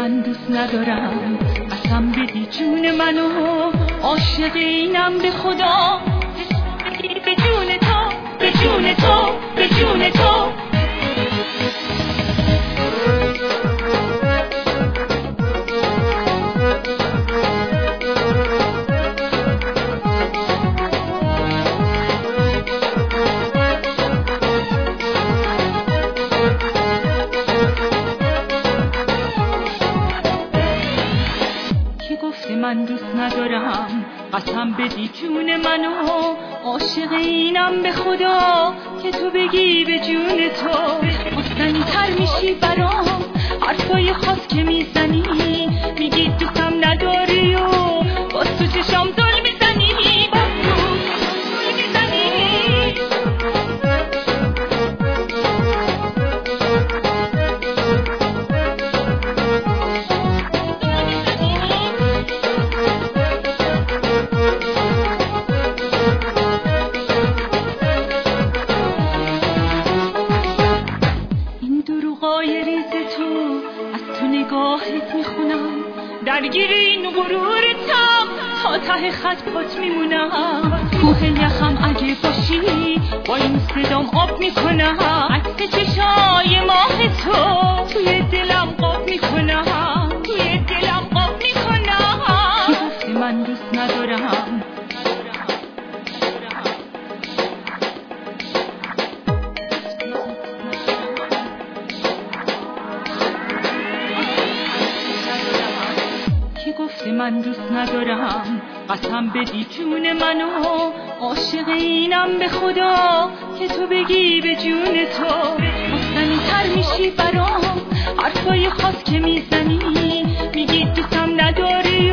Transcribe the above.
من دوست ندارم، قسم بدی جون منو، عاشق اینم به خدا، به جون تو، به جون تو، به جون تو. من دوست ندارم، قسم بدی جون منو، عاشق اینم به خدا که تو بگی به جون تو. مستنی تر میشی برام، حرفای خاص که میزنی، میگی دوستم نداری و باز تو چشام دل میزنی، باز تو دل میزنی. نگاهت میخونم، درگیر این غرورتم، تا ته خط پات میمونم. کوه یخم اگه باشی با این صدام آب میکنم، عکس چشای ماه تو توی دلم قاب میکنم، توی دلم قاب میکنم. کی گفته من دوست ندارم؟ گفته من دوست ندارم، قسم بدی جون منو، عاشق اینم به خدا که تو بگی به جون تو. مستنی تر میشی برام، حرفای خاص که میزنی، میگی دوستم نداری